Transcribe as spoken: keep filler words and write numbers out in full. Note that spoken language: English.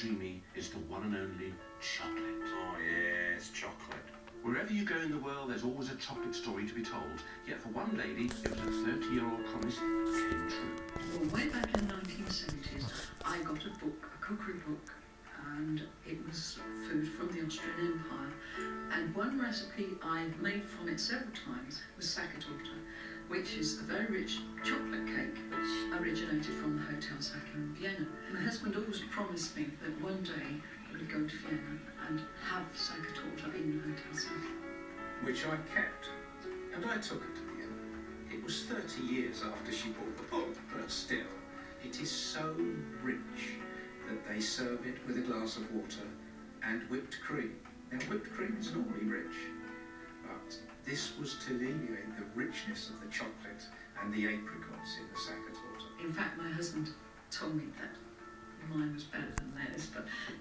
dreamy is the one and only chocolate. Oh yes, chocolate. Wherever you go in the world, there's always a chocolate story to be told. Yet for one lady, it was a thirty-year-old promise that came true. Well, way back in the nineteen seventies, I got a book, a cookery book, and it was food from the Austrian Empire. And one recipe I made from it several times was Sachertorte, which is a very rich chocolate cake which originated from the Hotel Sack in Vienna. My husband always promised me that one day I would go to Vienna and have Sachertorte in the Hotel Sack. Which I kept, and I took it to Vienna. It was thirty years after she bought the book, but still, it is so rich that they serve it with a glass of water and whipped cream. Now, whipped cream is normally rich, but this was to alleviate the richness of the chocolate and the apricots in the Sachertorte. In fact, my husband told me that mine was better than theirs, but